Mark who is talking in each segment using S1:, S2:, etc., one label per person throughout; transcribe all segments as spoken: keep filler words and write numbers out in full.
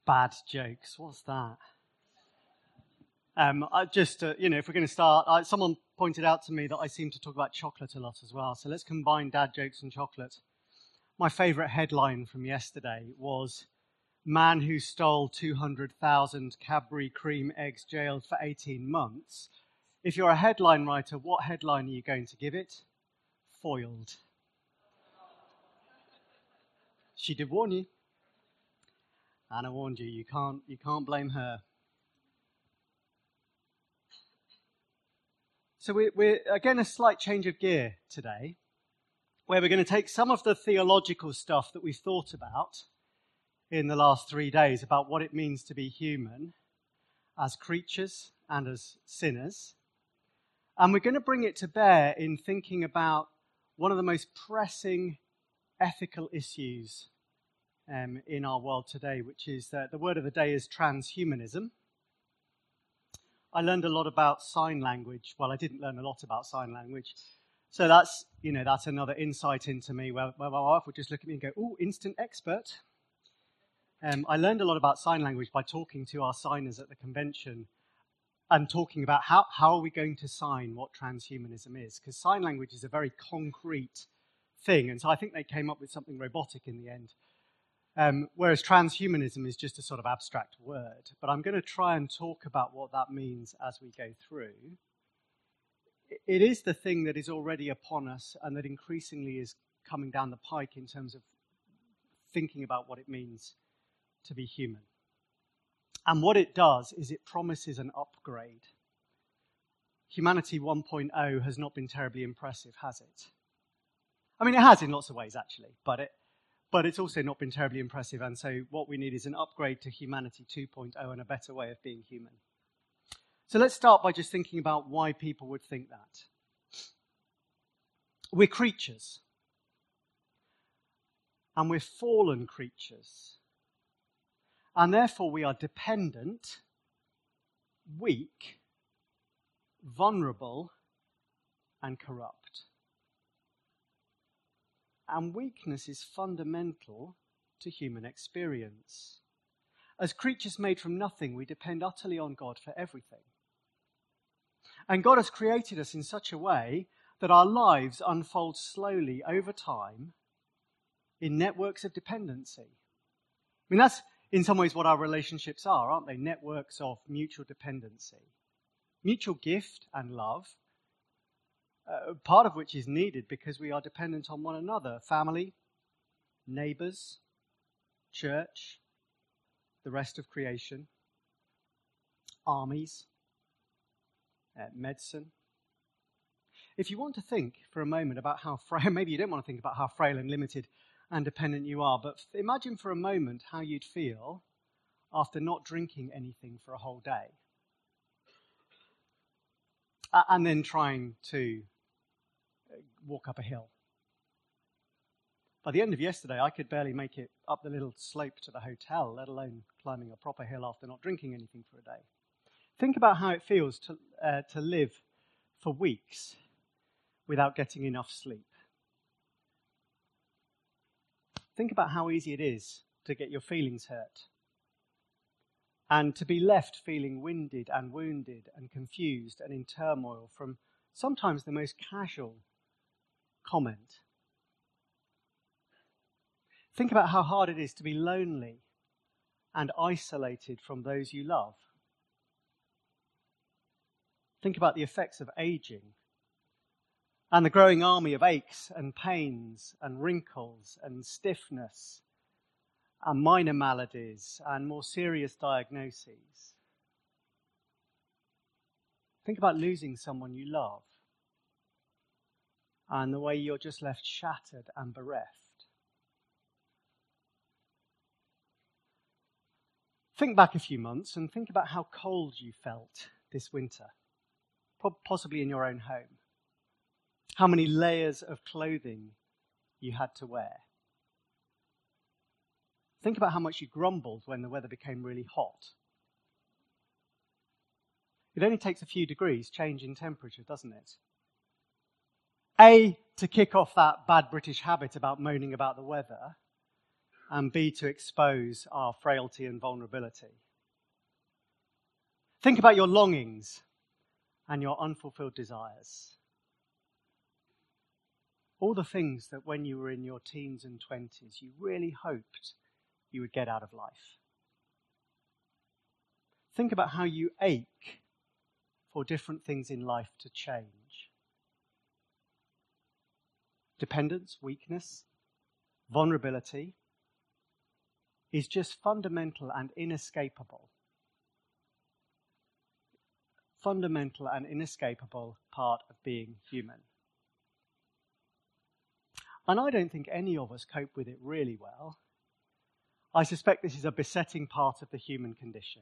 S1: Bad jokes. What's that? Um, I just, uh, you know, if we're going to start, I, someone pointed out to me that I seem to talk about chocolate a lot as well. So let's combine dad jokes and chocolate. My favourite headline from yesterday was, "Man who stole two hundred thousand Cadbury cream eggs jailed for eighteen months. If you're a headline writer, what headline are you going to give it? Foiled. She did warn you. Anna warned you. You can't, you can't blame her. So we're, we're, again, a slight change of gear today, where we're going to take some of the theological stuff that we've thought about in the last three days about what it means to be human as creatures and as sinners, and we're going to bring it to bear in thinking about one of the most pressing ethical issues um, in our world today, which is uh, the word of the day is transhumanism. I learned a lot about sign language. Well, I didn't learn a lot about sign language. So that's, you know, that's another insight into me where, where my wife would just look at me and go, "Ooh, instant expert." Um, I learned a lot about sign language by talking to our signers at the convention and talking about how, how are we going to sign what transhumanism is, because sign language is a very concrete thing. And so I think they came up with something robotic in the end. Um, whereas transhumanism is just a sort of abstract word. But I'm going to try and talk about what that means as we go through. It is the thing that is already upon us and that increasingly is coming down the pike in terms of thinking about what it means to be human. And what it does is it promises an upgrade. Humanity one point oh has not been terribly impressive, has it? I mean, it has in lots of ways, actually, but it But it's also not been terribly impressive, and so what we need is an upgrade to humanity two point oh and a better way of being human. So let's start by just thinking about why people would think that. We're creatures, and we're fallen creatures, and therefore we are dependent, weak, vulnerable, and corrupt. And weakness is fundamental to human experience. As creatures made from nothing, we depend utterly on God for everything. And God has created us in such a way that our lives unfold slowly over time in networks of dependency. I mean, that's in some ways what our relationships are, aren't they? Networks of mutual dependency. Mutual gift and love. Uh, part of which is needed because we are dependent on one another. Family, neighbours, church, the rest of creation, armies, uh, medicine. If you want to think for a moment about how frail, maybe you don't want to think about how frail and limited and dependent you are, but imagine for a moment how you'd feel after not drinking anything for a whole day. Uh, and then trying to walk up a hill. By the end of yesterday, I could barely make it up the little slope to the hotel, let alone climbing a proper hill after not drinking anything for a day. Think about how it feels to uh, to live for weeks without getting enough sleep. Think about how easy it is to get your feelings hurt and to be left feeling winded and wounded and confused and in turmoil from sometimes the most casual comment. Think about how hard it is to be lonely and isolated from those you love. Think about the effects of aging and the growing army of aches and pains and wrinkles and stiffness and minor maladies and more serious diagnoses. Think about losing someone you love and the way you're just left shattered and bereft. Think back a few months and think about how cold you felt this winter, possibly in your own home. How many layers of clothing you had to wear. Think about how much you grumbled when the weather became really hot. It only takes a few degrees change in temperature, doesn't it? A, to kick off that bad British habit about moaning about the weather, and B, to expose our frailty and vulnerability. Think about your longings and your unfulfilled desires. All the things that when you were in your teens and twenties, you really hoped you would get out of life. Think about how you ache for different things in life to change. Dependence, weakness, vulnerability is just fundamental and inescapable. Fundamental and inescapable part of being human. And I don't think any of us cope with it really well. I suspect this is a besetting part of the human condition.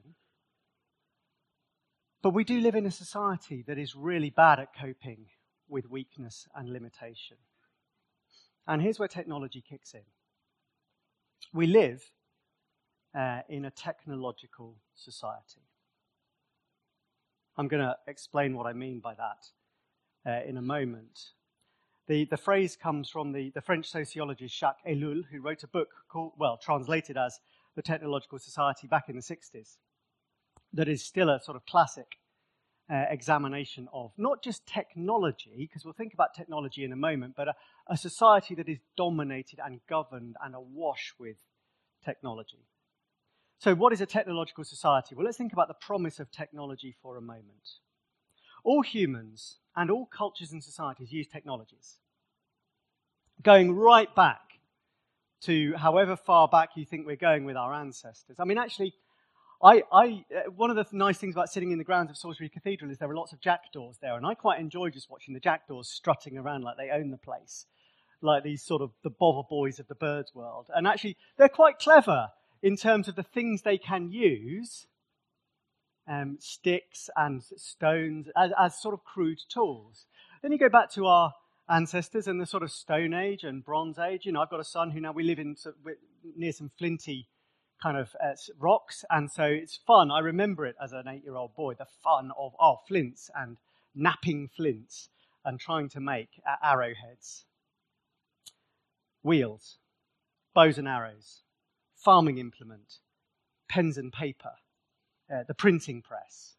S1: But we do live in a society that is really bad at coping with weakness and limitation. And here's where technology kicks in. We live uh, in a technological society. I'm going to explain what I mean by that uh, in a moment. The, the phrase comes from the, the French sociologist Jacques Ellul, who wrote a book called, well, translated as The Technological Society back in the sixties, that is still a sort of classic uh, examination of not just technology, because we'll think about technology in a moment, but a, a society that is dominated and governed and awash with technology. So what is a technological society? Well, let's think about the promise of technology for a moment. All humans and all cultures and societies use technologies. Going right back to however far back you think we're going with our ancestors. I mean, actually, I, I, uh, one of the nice things about sitting in the grounds of Salisbury Cathedral is there are lots of jackdaws there, and I quite enjoy just watching the jackdaws strutting around like they own the place, like these sort of the bother boys of the birds world. And actually, they're quite clever in terms of the things they can use, um, sticks and stones, as, as sort of crude tools. Then you go back to our ancestors in the sort of Stone Age and Bronze Age. You know, I've got a son who now we live in sort of, near some flinty kind of uh, rocks, and so it's fun. I remember it as an eight-year-old boy, the fun of oh, flints and napping flints and trying to make uh, arrowheads. Wheels, bows and arrows, farming implement, pens and paper, uh, the printing press.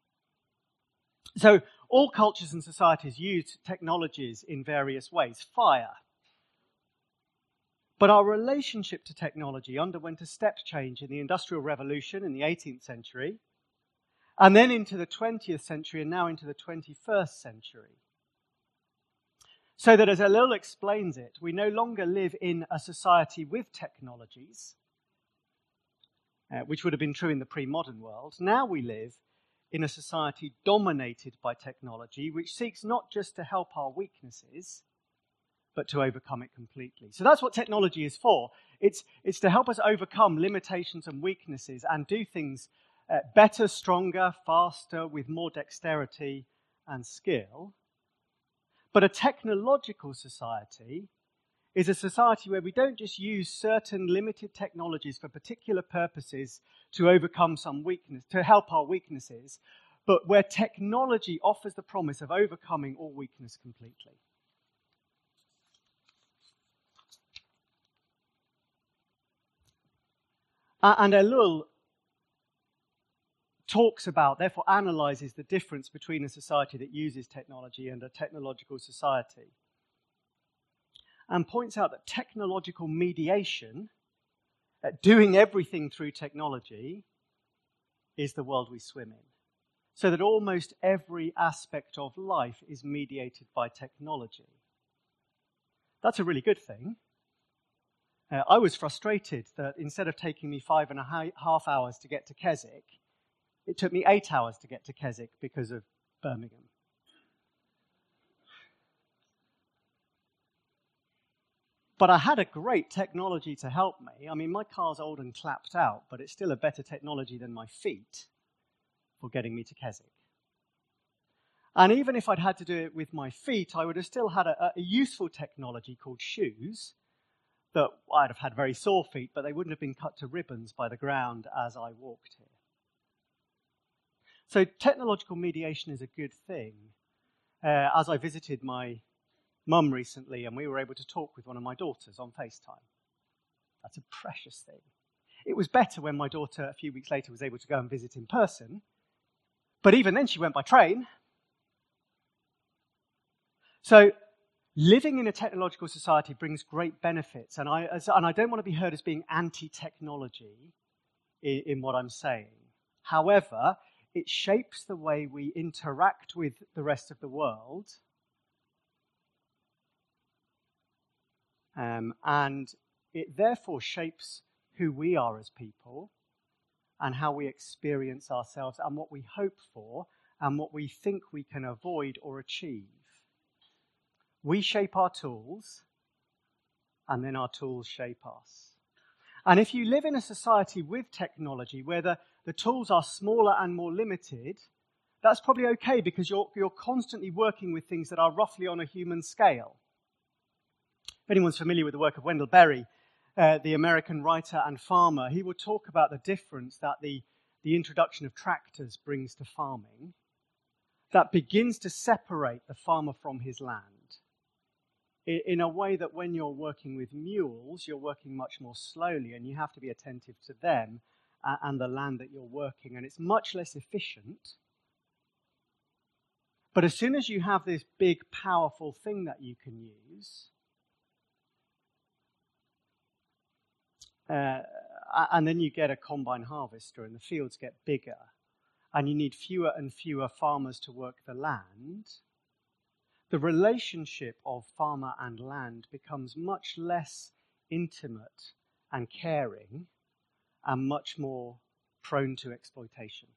S1: So all cultures and societies use technologies in various ways. Fire. But our relationship to technology underwent a step change in the Industrial Revolution in the eighteenth century, and then into the twentieth century, and now into the twenty-first century. So that, as Ellul explains it, we no longer live in a society with technologies, uh, which would have been true in the pre-modern world. Now we live in a society dominated by technology, which seeks not just to help our weaknesses, but to overcome it completely. So that's what technology is for. It's, it's to help us overcome limitations and weaknesses and do things uh, better, stronger, faster, with more dexterity and skill. But a technological society is a society where we don't just use certain limited technologies for particular purposes to overcome some weakness, to help our weaknesses, but where technology offers the promise of overcoming all weakness completely. Uh, and Ellul talks about, therefore analyzes the difference between a society that uses technology and a technological society, and points out that technological mediation, uh, doing everything through technology, is the world we swim in. So that almost every aspect of life is mediated by technology. That's a really good thing. Uh, I was frustrated that instead of taking me five and a ha- half hours to get to Keswick, it took me eight hours to get to Keswick because of Birmingham. But I had a great technology to help me. I mean, my car's old and clapped out, but it's still a better technology than my feet for getting me to Keswick. And even if I'd had to do it with my feet, I would have still had a, a useful technology called shoes that I'd have had very sore feet, but they wouldn't have been cut to ribbons by the ground as I walked here. So technological mediation is a good thing. Uh, as I visited my mum recently, and we were able to talk with one of my daughters on FaceTime. That's a precious thing. It was better when my daughter, a few weeks later, was able to go and visit in person. But even then, she went by train. So living in a technological society brings great benefits. And I, as, and I don't want to be heard as being anti-technology in, in what I'm saying. However, it shapes the way we interact with the rest of the world. Um, and it therefore shapes who we are as people and how we experience ourselves and what we hope for and what we think we can avoid or achieve. We shape our tools, and then our tools shape us. And if you live in a society with technology where the, the tools are smaller and more limited, that's probably okay because you're, you're constantly working with things that are roughly on a human scale. If anyone's familiar with the work of Wendell Berry, uh, the American writer and farmer, he would talk about the difference that the, the introduction of tractors brings to farming that begins to separate the farmer from his land in, in a way that when you're working with mules, you're working much more slowly and you have to be attentive to them and, and the land that you're working, and it's much less efficient. But as soon as you have this big, powerful thing that you can use, Uh, and then you get a combine harvester and the fields get bigger and you need fewer and fewer farmers to work the land, the relationship of farmer and land becomes much less intimate and caring and much more prone to exploitation.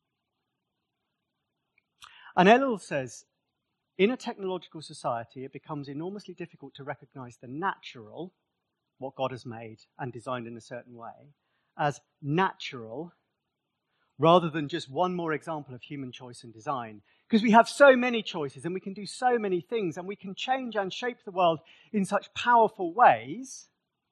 S1: And Ellul says, in a technological society, it becomes enormously difficult to recognize the natural, what God has made and designed in a certain way, as natural, rather than just one more example of human choice and design. Because we have so many choices and we can do so many things and we can change and shape the world in such powerful ways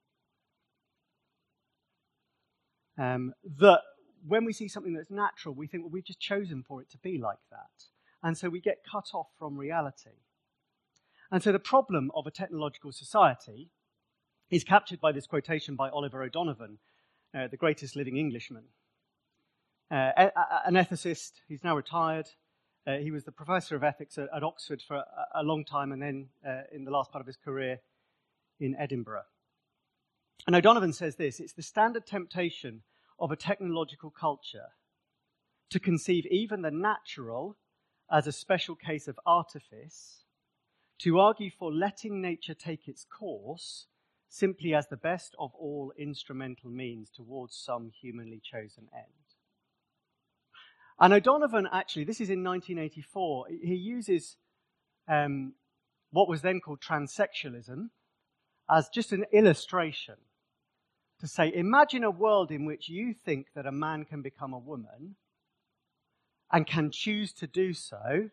S1: um, that when we see something that's natural, we think, well, we've just chosen for it to be like that. And so we get cut off from reality. And so the problem of a technological society is captured by this quotation by Oliver O'Donovan, uh, the greatest living Englishman. Uh, a- a- an ethicist, he's now retired. Uh, he was the professor of ethics at, at Oxford for a, a long time, and then uh, in the last part of his career in Edinburgh. And O'Donovan says this: it's the standard temptation of a technological culture to conceive even the natural as a special case of artifice, to argue for letting nature take its course simply as the best of all instrumental means towards some humanly chosen end. And O'Donovan, actually, this is in nineteen eighty-four, he uses um, what was then called transsexualism as just an illustration to say, imagine a world in which you think that a man can become a woman and can choose to do so.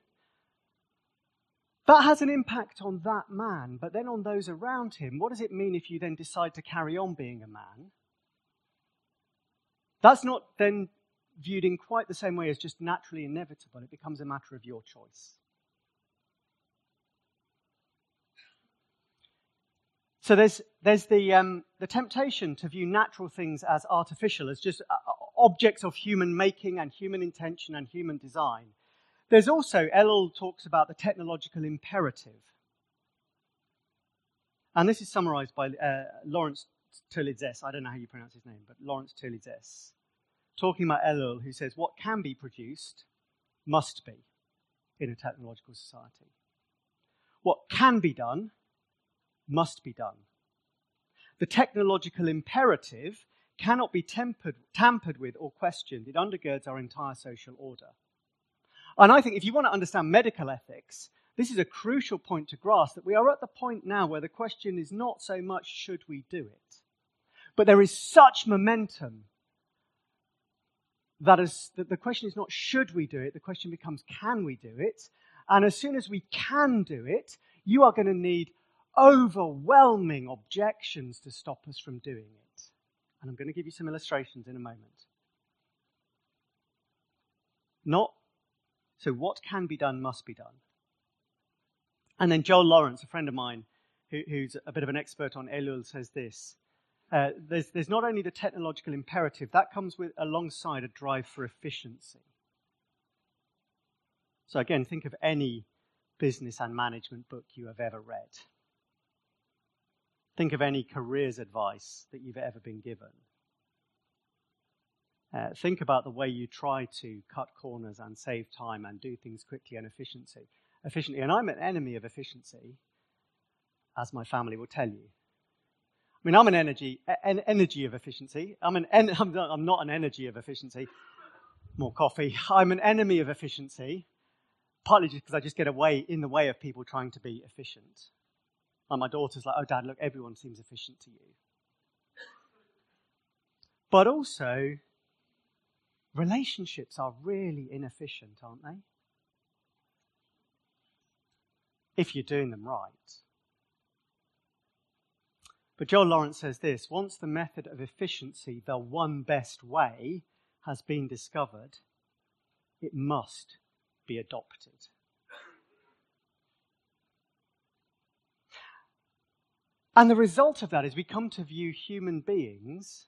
S1: That has an impact on that man, but then on those around him. What does it mean if you then decide to carry on being a man? That's not then viewed in quite the same way as just naturally inevitable. It becomes a matter of your choice. So there's there's the um, the temptation to view natural things as artificial, as just uh, objects of human making and human intention and human design. There's also, Ellul talks about the technological imperative. And this is summarized by uh, Lawrence Tilley-Zess. I don't know how you pronounce his name, but Lawrence Tilley-Zess, talking about Ellul, who says what can be produced must be in a technological society. What can be done must be done. The technological imperative cannot be tempered, tampered with or questioned. It undergirds our entire social order. And I think if you want to understand medical ethics, this is a crucial point to grasp, that we are at the point now where the question is not so much should we do it, but there is such momentum that, is, that the question is not should we do it, the question becomes can we do it? And as soon as we can do it, you are going to need overwhelming objections to stop us from doing it. And I'm going to give you some illustrations in a moment. Not So what can be done must be done. And then Joel Lawrence, a friend of mine, who, who's a bit of an expert on Ellul, says this: Uh, there's, there's not only the technological imperative, that comes with alongside a drive for efficiency. So again, think of any business and management book you have ever read. Think of any careers advice that you've ever been given. Uh, think about the way you try to cut corners and save time and do things quickly and efficiency, efficiently. And I'm an enemy of efficiency, as my family will tell you. I mean, I'm an energy, an energy of efficiency. I'm an, en- I'm, not, I'm not an energy of efficiency. More coffee. I'm an enemy of efficiency, partly just because I just get away in the way of people trying to be efficient. And my daughter's like, oh, Dad, look, everyone seems efficient to you. But also, relationships are really inefficient, aren't they? If you're doing them right. But Joel Lawrence says this: once the method of efficiency, the one best way, has been discovered, it must be adopted. And the result of that is we come to view human beings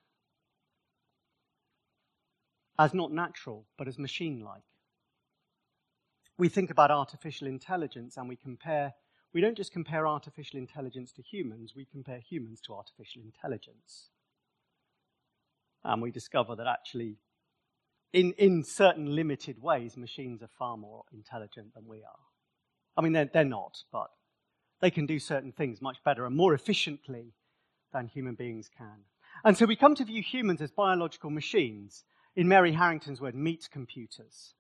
S1: as not natural, but as machine-like. We think about artificial intelligence and we compare, we don't just compare artificial intelligence to humans, we compare humans to artificial intelligence. And we discover that actually, in, in certain limited ways, machines are far more intelligent than we are. I mean, they're, they're not, but they can do certain things much better and more efficiently than human beings can. And so we come to view humans as biological machines. In Mary Harrington's word, meat computers.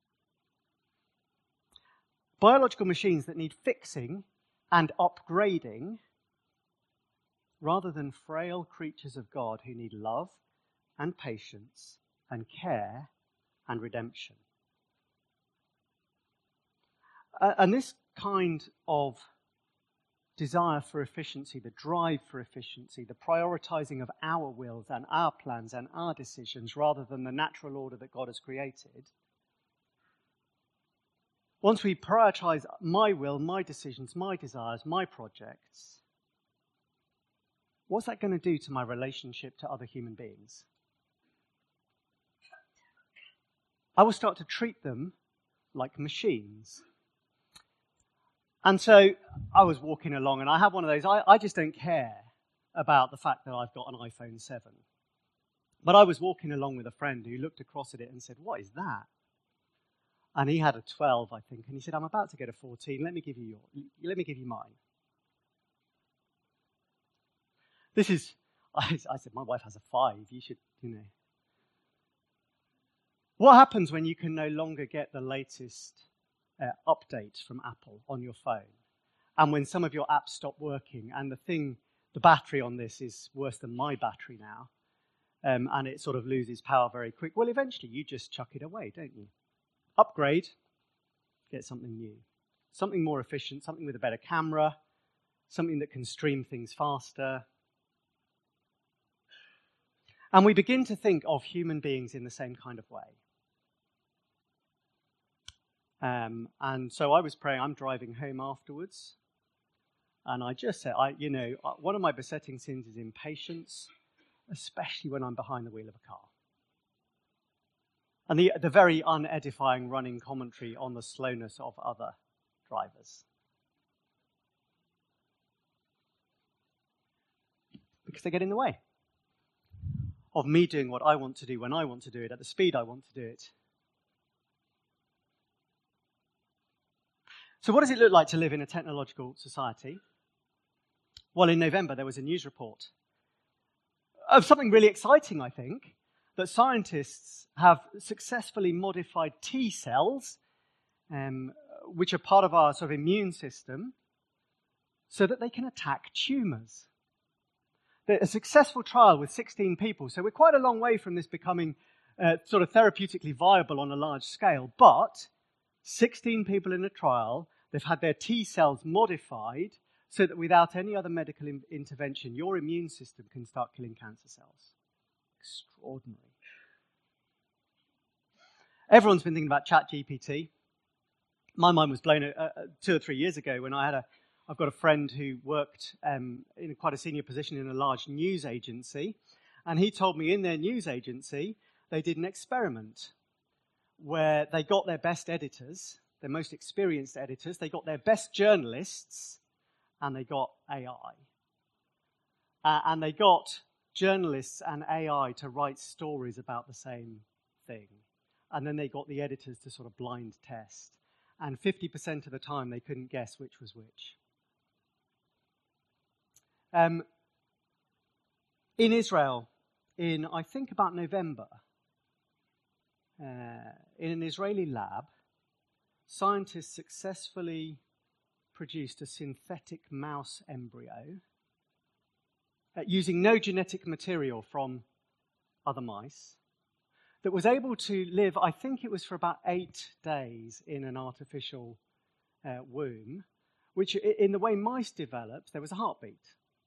S1: Biological machines that need fixing and upgrading rather than frail creatures of God who need love and patience and care and redemption. Uh, and this kind of desire for efficiency, the drive for efficiency, the prioritizing of our wills and our plans and our decisions rather than the natural order that God has created. Once we prioritize my will, my decisions, my desires, my projects, what's that going to do to my relationship to other human beings? I will start to treat them like machines. And so I was walking along and I have one of those, I, I just don't care about the fact that I've got an iPhone seven. But I was walking along with a friend who looked across at it and said, what is that? And he had a twelve, I think, and he said, I'm about to get a fourteen, let me give you your, let me give you mine. This is, I, I said, my wife has a five, you should, you know. What happens when you can no longer get the latest Uh, updates from Apple on your phone, and when some of your apps stop working, and the thing, the battery on this is worse than my battery now, um, and it sort of loses power very quick, well, eventually you just chuck it away, don't you? Upgrade, get something new, something more efficient, something with a better camera, something that can stream things faster. And we begin to think of human beings in the same kind of way. Um, and so I was praying, I'm driving home afterwards, and I just said, I, you know, one of my besetting sins is impatience, especially when I'm behind the wheel of a car. And the, the very unedifying running commentary on the slowness of other drivers. Because they get in the way of me doing what I want to do when I want to do it, at the speed I want to do it. So what does it look like to live in a technological society? Well, in November, there was a news report of something really exciting, I think, that scientists have successfully modified T cells, um, which are part of our sort of immune system, so that they can attack tumors. A successful trial with sixteen people, so we're quite a long way from this becoming uh, sort of therapeutically viable on a large scale, but sixteen people in a trial, they've had their T cells modified so that without any other medical in- intervention, your immune system can start killing cancer cells. Extraordinary. Everyone's been thinking about ChatGPT. My mind was blown uh, two or three years ago when I had a I've got a friend who worked um, in quite a senior position in a large news agency, and he told me in their news agency they did an experiment where they got their best editors, their most experienced editors, they got their best journalists, and they got A I. Uh, and they got journalists and A I to write stories about the same thing. And then they got the editors to sort of blind test. And fifty percent of the time they couldn't guess which was which. Um, in Israel, in I think about November, uh, in an Israeli lab, scientists successfully produced a synthetic mouse embryo uh, using no genetic material from other mice that was able to live, I think it was for about eight days in an artificial uh, womb, which in the way mice developed, there was a heartbeat.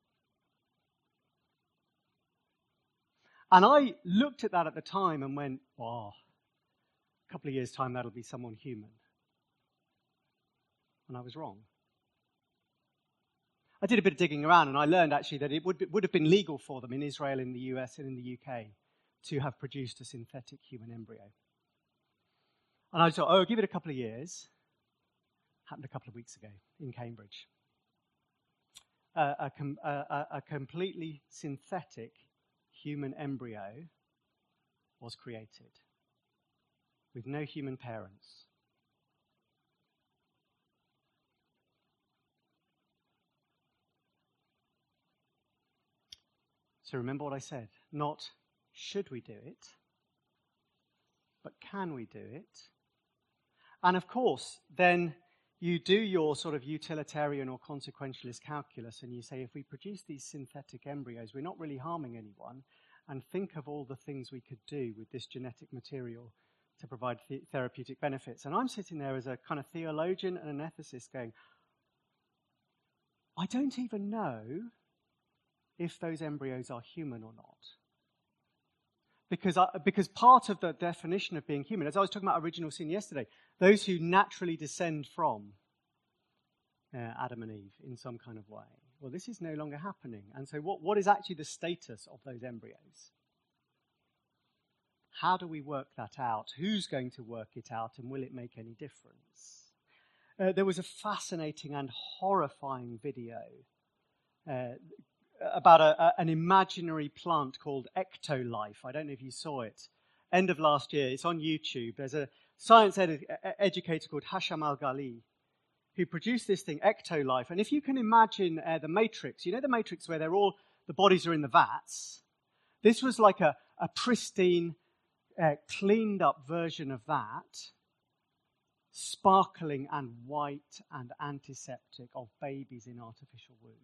S1: And I looked at that at the time and went, oh, a couple of years' time that'll be someone human. And I was wrong. I did a bit of digging around and I learned actually that it would, be, would have been legal for them in Israel, in the U S and in the U K to have produced a synthetic human embryo. And I thought, oh, give it a couple of years. Happened a couple of weeks ago in Cambridge. Uh, a, com- a, a completely synthetic human embryo was created with no human parents. So remember what I said. Not should we do it, but can we do it? And of course, then you do your sort of utilitarian or consequentialist calculus and you say, if we produce these synthetic embryos, we're not really harming anyone, and think of all the things we could do with this genetic material to provide th- therapeutic benefits. And I'm sitting there as a kind of theologian and an ethicist going, I don't even know if those embryos are human or not. Because, I, because part of the definition of being human, as I was talking about original sin yesterday, those who naturally descend from uh, Adam and Eve in some kind of way. Well, this is no longer happening. And so what, what is actually the status of those embryos? How do we work that out? Who's going to work it out? And will it make any difference? Uh, there was a fascinating and horrifying video uh, about a, a, an imaginary plant called Ectolife. I don't know if you saw it. End of last year. It's on YouTube. There's a science ed- educator called Hasham Al-Ghali who produced this thing, Ectolife. And if you can imagine uh, the Matrix, you know the Matrix where they're all, the bodies are in the vats? This was like a, a pristine, uh, cleaned up version of that, sparkling and white and antiseptic, of babies in artificial wombs.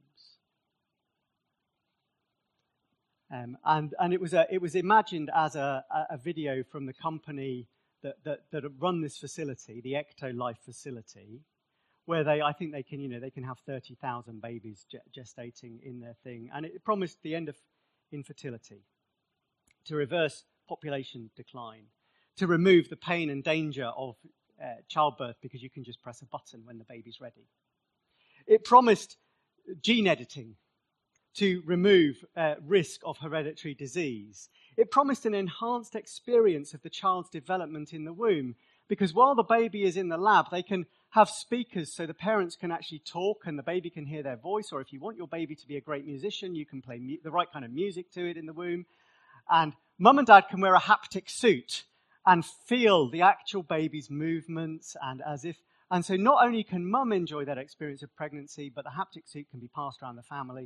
S1: Um, and and it was a, it was imagined as a, a video from the company that, that that run this facility, the Ectolife facility, where they I think they can you know they can have thirty thousand babies gestating in their thing, and it promised the end of infertility, to reverse population decline, to remove the pain and danger of uh, childbirth because you can just press a button when the baby's ready. It promised gene editing to remove uh, risk of hereditary disease. It promised an enhanced experience of the child's development in the womb, because while the baby is in the lab, they can have speakers so the parents can actually talk and the baby can hear their voice, or if you want your baby to be a great musician, you can play mu- the right kind of music to it in the womb. And mum and dad can wear a haptic suit and feel the actual baby's movements, and as if, and so not only can mum enjoy that experience of pregnancy, but the haptic suit can be passed around the family.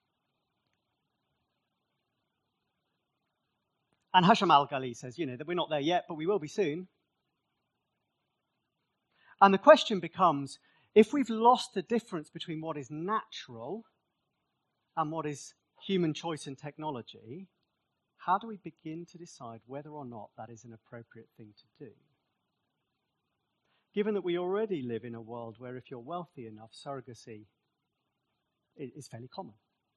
S1: And Hasham Al-Ghali says, you know, that we're not there yet, but we will be soon. And the question becomes, if we've lost the difference between what is natural and what is human choice and technology, how do we begin to decide whether or not that is an appropriate thing to do? Given that we already live in a world where if you're wealthy enough, surrogacy is fairly common.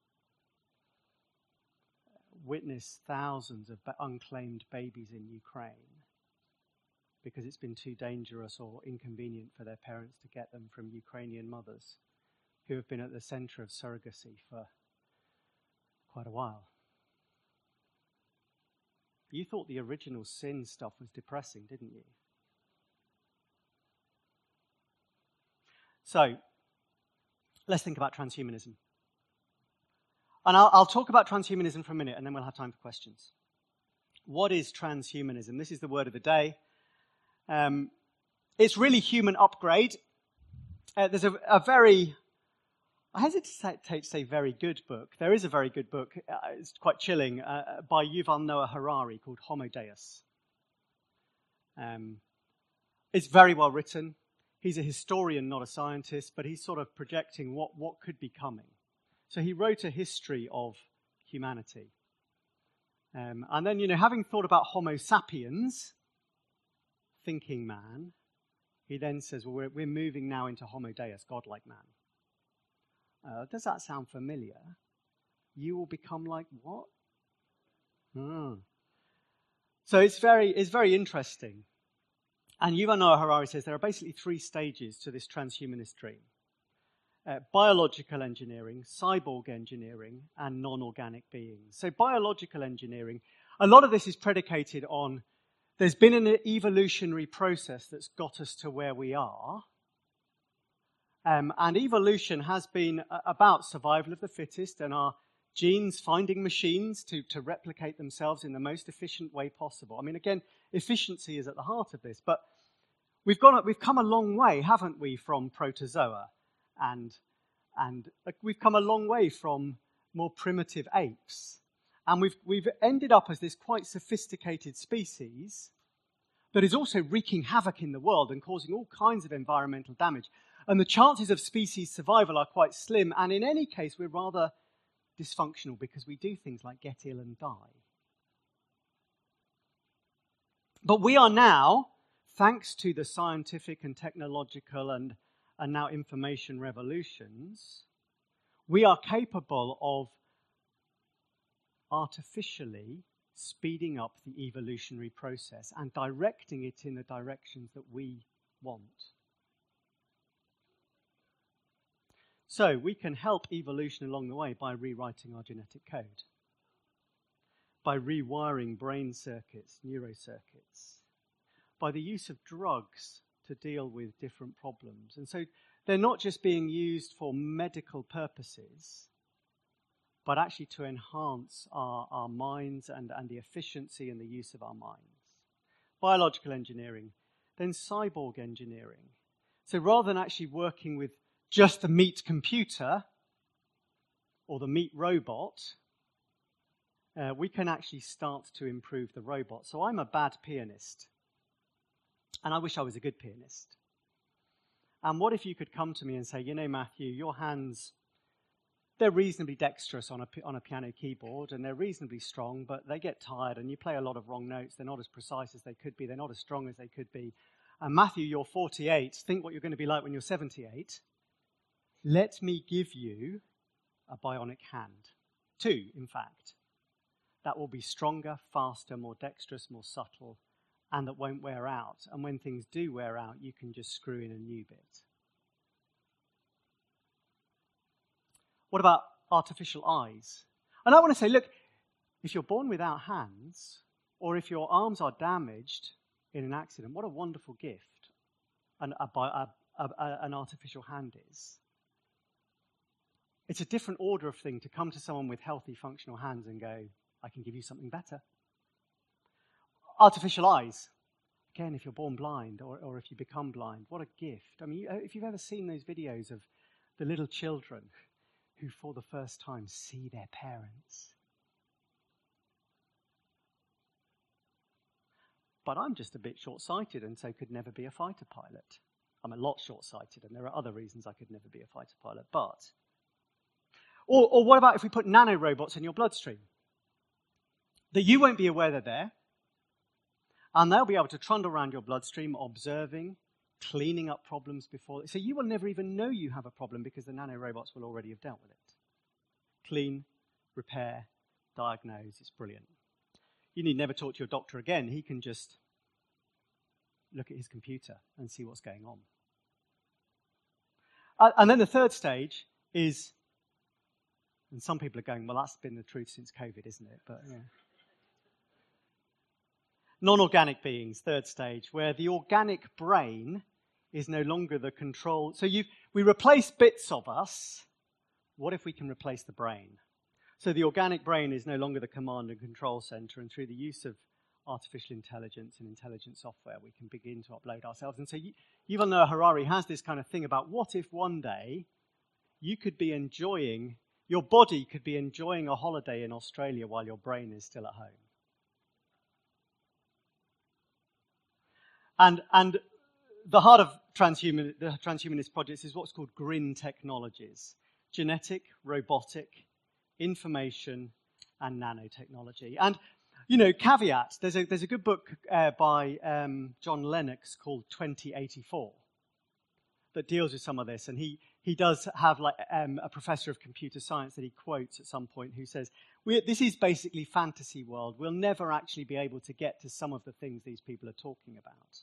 S1: Witness thousands of unclaimed babies in Ukraine because it's been too dangerous or inconvenient for their parents to get them from Ukrainian mothers. who have been at the center of surrogacy for quite a while. You thought the original sin stuff was depressing, didn't you? So, let's think about transhumanism. And I'll, I'll talk about transhumanism for a minute, and then we'll have time for questions. What is transhumanism? This is the word of the day. Um, it's really human upgrade. Uh, there's a, a very, I hesitate to say very good book. There is a very good book. Uh, it's quite chilling, uh, by Yuval Noah Harari called Homo Deus. Um, it's very well written. He's a historian, not a scientist, but he's sort of projecting what, what could be coming. So he wrote a history of humanity. Um, and then, you know, having thought about Homo sapiens, thinking man, he then says, well, we're, we're moving now into Homo Deus, godlike man. Uh, does that sound familiar? You will become like what? Hmm. So it's very, it's very interesting. And Yuval Noah Harari says there are basically three stages to this transhumanist dream. Uh, biological engineering, cyborg engineering, and non-organic beings. So biological engineering, a lot of this is predicated on there's been an evolutionary process that's got us to where we are. Um, and evolution has been about survival of the fittest and our genes finding machines to, to replicate themselves in the most efficient way possible. I mean, again, efficiency is at the heart of this, but we've got we've come a long way, haven't we, from protozoa, and and we've come a long way from more primitive apes, and we've we've ended up as this quite sophisticated species that is also wreaking havoc in the world and causing all kinds of environmental damage. And the chances of species survival are quite slim, and in any case, we're rather dysfunctional because we do things like get ill and die. But we are now, thanks to the scientific and technological and, and now information revolutions, we are capable of artificially speeding up the evolutionary process and directing it in the directions that we want. So we can help evolution along the way by rewriting our genetic code, by rewiring brain circuits, neurocircuits, by the use of drugs to deal with different problems. And so they're not just being used for medical purposes, but actually to enhance our, our minds and, and the efficiency and the use of our minds. Biological engineering, then cyborg engineering. So rather than actually working with just the meat computer or the meat robot, uh, we can actually start to improve the robot. So I'm a bad pianist, and I wish I was a good pianist. And what if you could come to me and say, you know, Matthew, your hands, they're reasonably dexterous on a, on a piano keyboard, and they're reasonably strong, but they get tired, and you play a lot of wrong notes. They're not as precise as they could be. They're not as strong as they could be. And Matthew, you're forty-eight. Think what you're going to be like when you're seventy-eight. Let me give you a bionic hand. Two, in fact. That will be stronger, faster, more dexterous, more subtle, and that won't wear out. And when things do wear out, you can just screw in a new bit. What about artificial eyes? And I want to say, look, if you're born without hands, or if your arms are damaged in an accident, what a wonderful gift an, a, a, a, a, an artificial hand is. It's a different order of thing to come to someone with healthy, functional hands and go, I can give you something better. Artificial eyes. Again, if you're born blind or, or if you become blind, what a gift. I mean, you, if you've ever seen those videos of the little children who for the first time see their parents. But I'm just a bit short-sighted and so could never be a fighter pilot. I'm a lot short-sighted and there are other reasons I could never be a fighter pilot, but... Or, or what about if we put nanorobots in your bloodstream? That you won't be aware they're there, and they'll be able to trundle around your bloodstream, observing, cleaning up problems before. So you will never even know you have a problem because the nanorobots will already have dealt with it. Clean, repair, diagnose. It's brilliant. You need never talk to your doctor again. He can just look at his computer and see what's going on. Uh, and then the third stage is, and some people are going, well, that's been the truth since COVID, isn't it? But yeah. Non-organic beings, third stage, where the organic brain is no longer the control. So you, we replace bits of us. What if we can replace the brain? So the organic brain is no longer the command and control center, and through the use of artificial intelligence and intelligent software, we can begin to upload ourselves. And so you, Yuval Noah Harari has this kind of thing about what if one day you could be enjoying, your body could be enjoying a holiday in Australia while your brain is still at home. And, and the heart of transhuman, the transhumanist projects is what's called GRIN technologies: genetic, robotic, information, and nanotechnology. And, you know, caveat, there's a, there's a good book uh, by um, John Lennox called twenty eighty-four that deals with some of this. And he, he does have like um, a professor of computer science that he quotes at some point who says, we, this is basically fantasy world. We'll never actually be able to get to some of the things these people are talking about.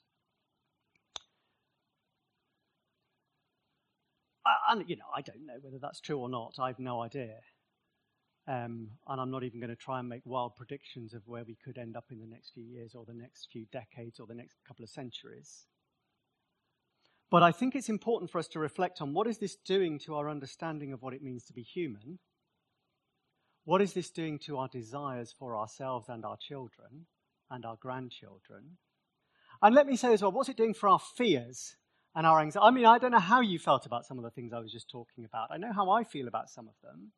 S1: And, you know, I don't know whether that's true or not. I have no idea. Um, and I'm not even going to try and make wild predictions of where we could end up in the next few years or the next few decades or the next couple of centuries. But I think it's important for us to reflect on what is this doing to our understanding of what it means to be human? What is this doing to our desires for ourselves and our children and our grandchildren? And let me say as well, what's it doing for our fears and our anxiety? I mean, I don't know how you felt about some of the things I was just talking about. I know how I feel about some of them.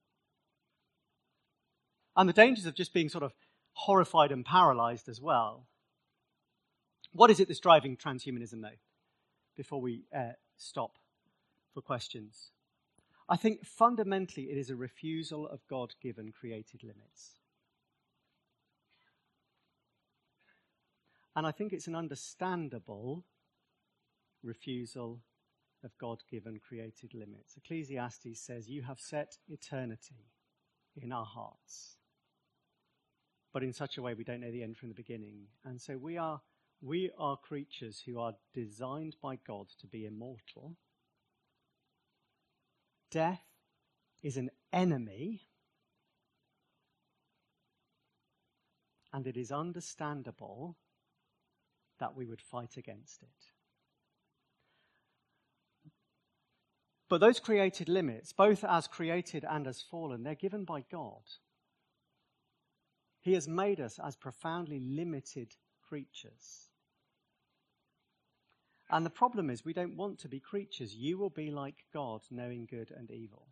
S1: And the dangers of just being sort of horrified and paralyzed as well. What is it that's driving transhumanism, though, before we uh, stop for questions? I think fundamentally it is a refusal of God-given created limits. And I think it's an understandable refusal of God-given created limits. Ecclesiastes says, you have set eternity in our hearts, but in such a way we don't know the end from the beginning. And so we are we are creatures who are designed by God to be immortal. Death is an enemy, and it is understandable that we would fight against it. But those created limits, both as created and as fallen, they're given by God. He has made us as profoundly limited creatures. And the problem is we don't want to be creatures. You will be like God, knowing good and evil.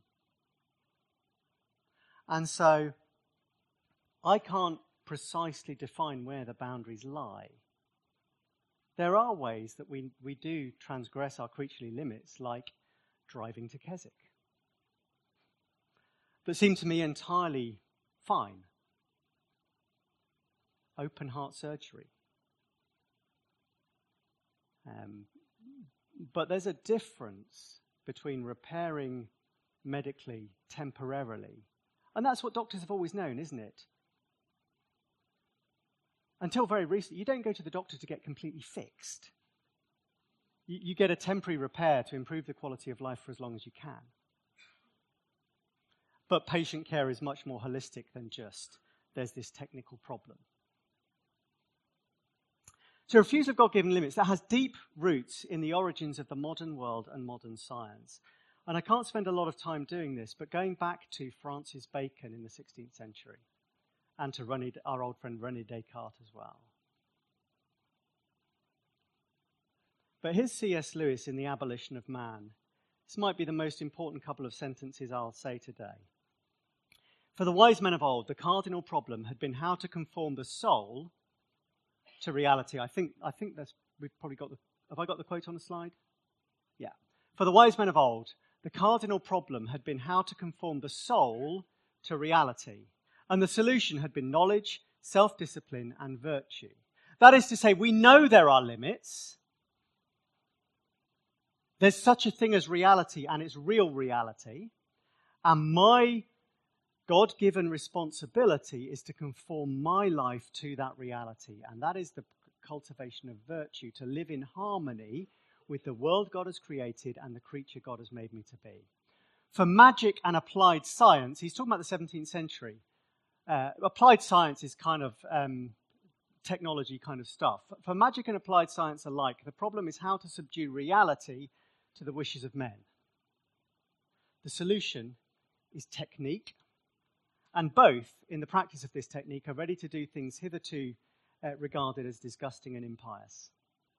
S1: And so I can't precisely define where the boundaries lie. There are ways that we, we do transgress our creaturely limits, like driving to Keswick, that seem to me entirely fine. Open heart surgery. Um, but there's a difference between repairing medically temporarily, and that's what doctors have always known, isn't it? Until very recently, you don't go to the doctor to get completely fixed. You, you get a temporary repair to improve the quality of life for as long as you can. But patient care is much more holistic than just, there's this technical problem. So refusal of God-given limits, that has deep roots in the origins of the modern world and modern science. And I can't spend a lot of time doing this, but going back to Francis Bacon in the sixteenth century, and to René, our old friend René Descartes as well. But here's C S Lewis in The Abolition of Man. This might be the most important couple of sentences I'll say today. For the wise men of old, the cardinal problem had been how to conform the soul to reality. I think I think that's we've probably got the have I got the quote on the slide? Yeah. For the wise men of old, the cardinal problem had been how to conform the soul to reality. And the solution had been knowledge, self-discipline, and virtue. That is to say, we know there are limits. There's such a thing as reality, and it's real reality. And my God-given responsibility is to conform my life to that reality. And that is the cultivation of virtue, to live in harmony with the world God has created and the creature God has made me to be. For magic and applied science, he's talking about the seventeenth century. Uh, applied science is kind of um, technology kind of stuff. For magic and applied science alike, the problem is how to subdue reality to the wishes of men. The solution is technique, and both, in the practice of this technique, are ready to do things hitherto uh, regarded as disgusting and impious.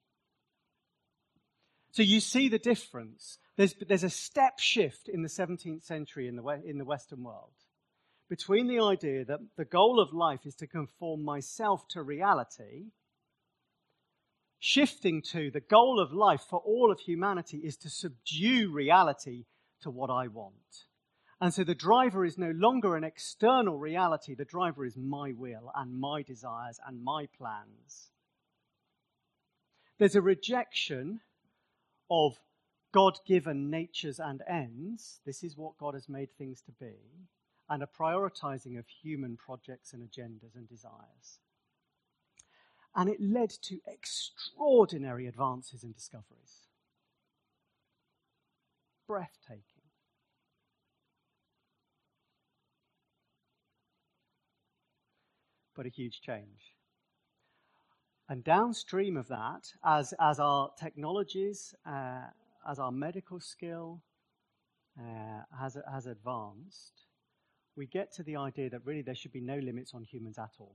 S1: So you see the difference. There's, there's a step shift in the seventeenth century in the, in the Western world between the idea that the goal of life is to conform myself to reality, shifting to the goal of life for all of humanity is to subdue reality to what I want. And so the driver is no longer an external reality. The driver is my will and my desires and my plans. There's a rejection of God-given natures and ends. This is what God has made things to be. And a prioritizing of human projects and agendas and desires. And it led to extraordinary advances and discoveries. Breathtaking. But a huge change. And downstream of that, as, as our technologies, uh, as our medical skill uh, has, has advanced, we get to the idea that really there should be no limits on humans at all.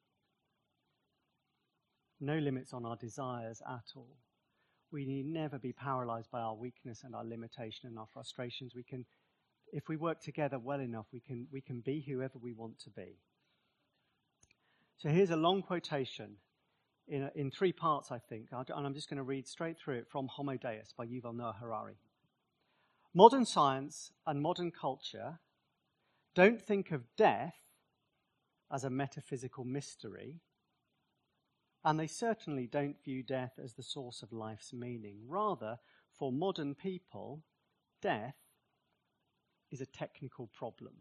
S1: No limits on our desires at all. We need never be paralyzed by our weakness and our limitation and our frustrations. We can, if we work together well enough, we can, we can be whoever we want to be. So here's a long quotation in, a, in three parts, I think, and I'm just going to read straight through it from Homo Deus by Yuval Noah Harari. Modern science and modern culture don't think of death as a metaphysical mystery, and they certainly don't view death as the source of life's meaning. Rather, for modern people, death is a technical problem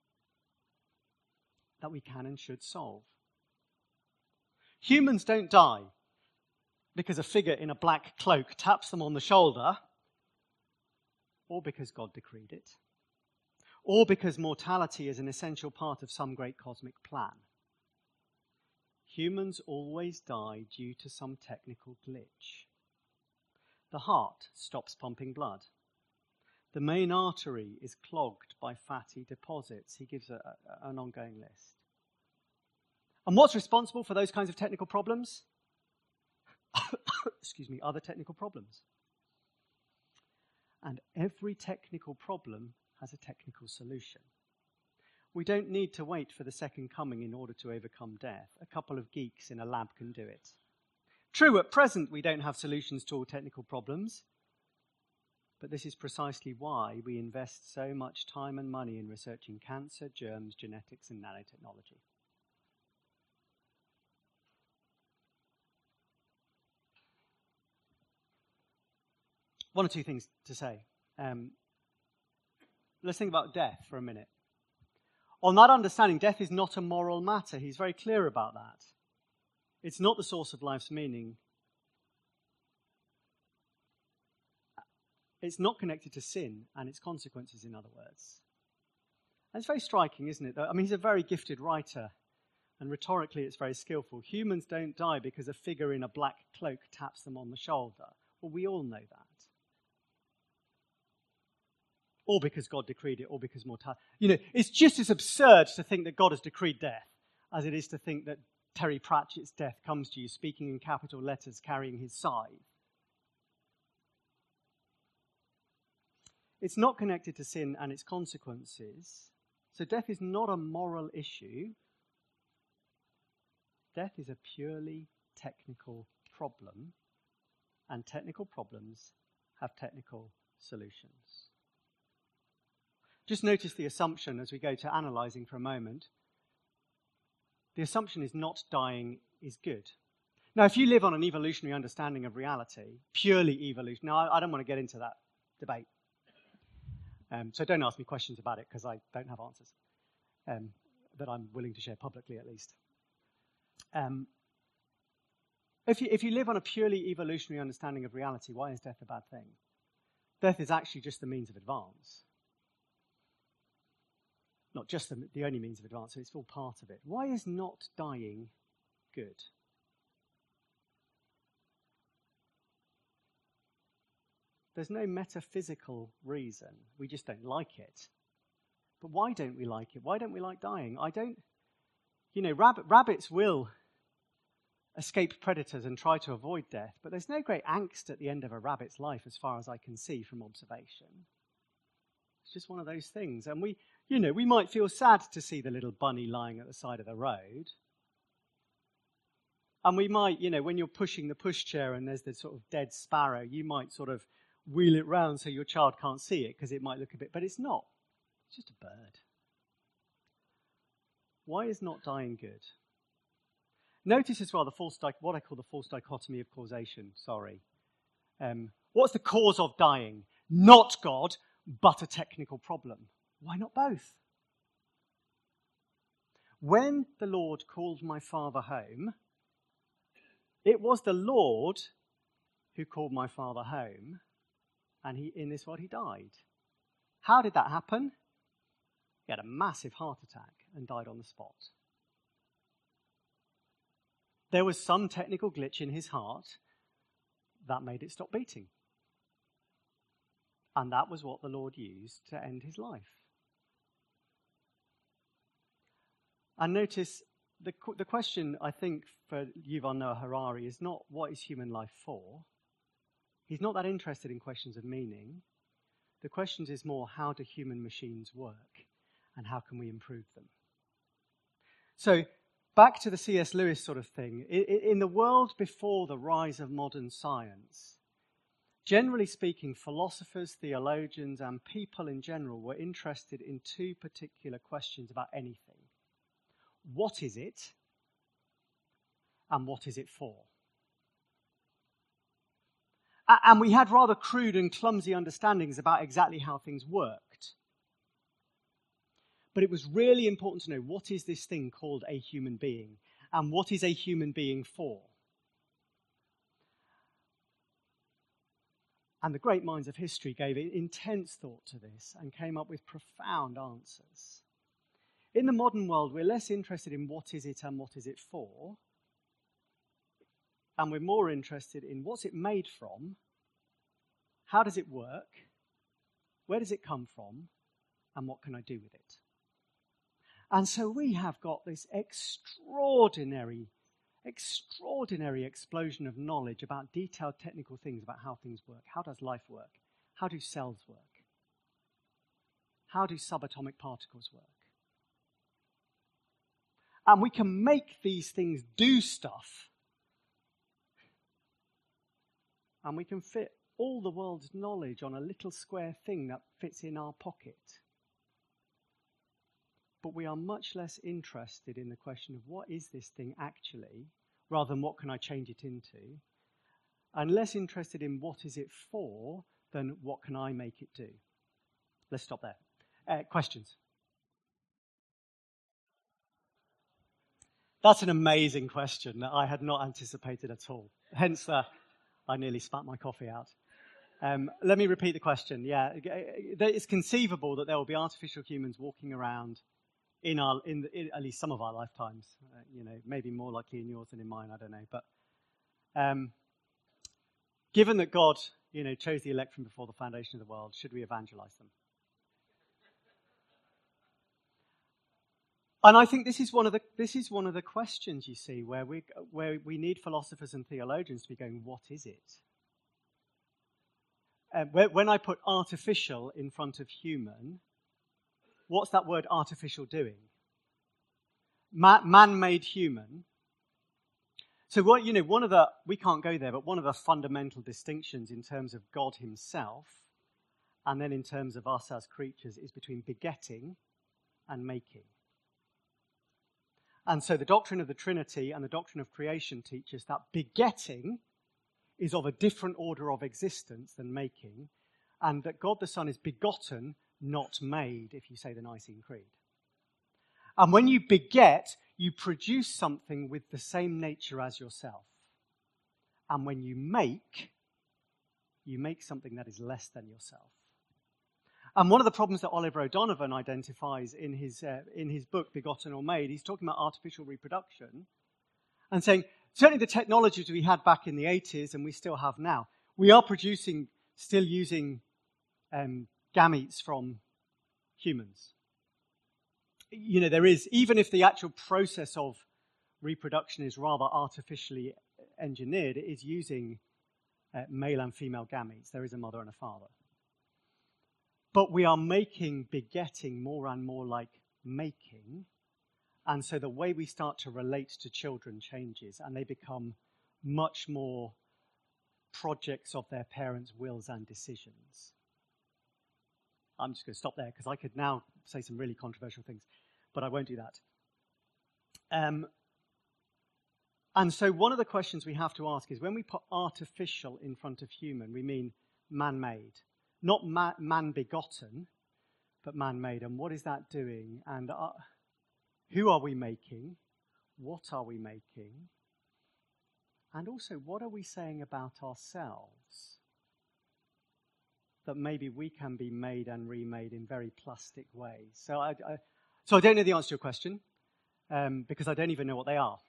S1: that we can and should solve. Humans don't die because a figure in a black cloak taps them on the shoulder, or because God decreed it, or because mortality is an essential part of some great cosmic plan. Humans always die due to some technical glitch. The heart stops pumping blood. The main artery is clogged by fatty deposits. He gives a, a, an ongoing list. And what's responsible for those kinds of technical problems? Excuse me, other technical problems. And every technical problem has a technical solution. We don't need to wait for the second coming in order to overcome death. A couple of geeks in a lab can do it. True, at present we don't have solutions to all technical problems, but this is precisely why we invest so much time and money in researching cancer, germs, genetics, and nanotechnology. One or two things to say. Um, let's think about death for a minute. On that understanding, death is not a moral matter. He's very clear about that. It's not the source of life's meaning. It's not connected to sin and its consequences, in other words. And it's very striking, isn't it? I mean, he's a very gifted writer, and rhetorically it's very skillful. Humans don't die because a figure in a black cloak taps them on the shoulder. Well, we all know that. Or because God decreed it, or because mortality. You know, it's just as absurd to think that God has decreed death as it is to think that Terry Pratchett's death comes to you speaking in capital letters, carrying his scythe. It's not connected to sin and its consequences. So death is not a moral issue. Death is a purely technical problem, and technical problems have technical solutions. Just notice the assumption as we go to analysing for a moment. The assumption is not dying is good. Now, if you live on an evolutionary understanding of reality, purely evolution, now I, I don't want to get into that debate. Um, so don't ask me questions about it because I don't have answers um, that I'm willing to share publicly at least. Um, if you, if you live on a purely evolutionary understanding of reality, why is death a bad thing? Death is actually just the means of advance. not just the, the only means of advancement, it's all part of it. Why is not dying good? There's no metaphysical reason. We just don't like it. But why don't we like it? Why don't we like dying? I don't, you know, rabbit, rabbits will escape predators and try to avoid death, but there's no great angst at the end of a rabbit's life as far as I can see from observation. It's just one of those things. And we, you know, we might feel sad to see the little bunny lying at the side of the road. And we might, you know, when you're pushing the pushchair and there's the sort of dead sparrow, you might sort of wheel it round so your child can't see it because it might look a bit, but it's not. It's just a bird. Why is not dying good? Notice as well the false di- what I call the false dichotomy of causation. Sorry. Um, what's the cause of dying? Not God, but a technical problem. Why not both? When the Lord called my father home, it was the Lord who called my father home, and he, in this world he died. How did that happen? He had a massive heart attack and died on the spot. There was some technical glitch in his heart that made it stop beating. And that was what the Lord used to end his life. And notice the, the question, I think, for Yuval Noah Harari is not what is human life for. He's not that interested in questions of meaning. The question is more, how do human machines work and how can we improve them? So, back to the C S Lewis sort of thing. In the world before the rise of modern science, generally speaking, philosophers, theologians, and people in general were interested in two particular questions about anything. What is it? And what is it for? And we had rather crude and clumsy understandings about exactly how things worked. But it was really important to know, what is this thing called a human being? And what is a human being for? And the great minds of history gave intense thought to this and came up with profound answers. In the modern world, we're less interested in what is it and what is it for, and we're more interested in what's it made from, how does it work, where does it come from, and what can I do with it? And so we have got this extraordinary, extraordinary explosion of knowledge about detailed technical things about how things work. How does life work? How do cells work? How do subatomic particles work? And we can make these things do stuff. And we can fit all the world's knowledge on a little square thing that fits in our pocket. But we are much less interested in the question of what is this thing actually, rather than what can I change it into, and less interested in what is it for than what can I make it do. Let's stop there. Uh, questions? That's an amazing question that I had not anticipated at all. Hence, uh, I nearly spat my coffee out. Um, let me repeat the question. Yeah, it's conceivable that there will be artificial humans walking around in our, in, the, in at least some of our lifetimes. Uh, you know, maybe more likely in yours than in mine. I don't know. But um, given that God, you know, chose the elect from before the foundation of the world, should we evangelize them? And I think this is one of the this is one of the questions, you see, where we where we need philosophers and theologians to be going, what is it? Uh, when I put artificial in front of human, what's that word artificial doing? Ma- man-made human. So what you know, one of the we can't go there, but one of the fundamental distinctions in terms of God himself, and then in terms of us as creatures, is between begetting and making. And so the doctrine of the Trinity and the doctrine of creation teaches that begetting is of a different order of existence than making, and that God the Son is begotten, not made, if you say the Nicene Creed. And when you beget, you produce something with the same nature as yourself. And when you make, you make something that is less than yourself. And one of the problems that Oliver O'Donovan identifies in his, uh, in his book, Begotten or Made, he's talking about artificial reproduction and saying, certainly the technologies we had back in the eighties and we still have now, we are producing, still using um, gametes from humans. You know, there is, even if the actual process of reproduction is rather artificially engineered, it is using uh, male and female gametes. There is a mother and a father. But we are making begetting more and more like making. And so the way we start to relate to children changes, and they become much more projects of their parents' wills and decisions. I'm just going to stop there because I could now say some really controversial things, but I won't do that. Um, and so one of the questions we have to ask is, when we put artificial in front of human, we mean man-made. Not ma- man-begotten, but man-made. And what is that doing? And uh, who are we making? What are we making? And also, what are we saying about ourselves that maybe we can be made and remade in very plastic ways? So I, I, so I don't know the answer to your question, um, because I don't even know what they are.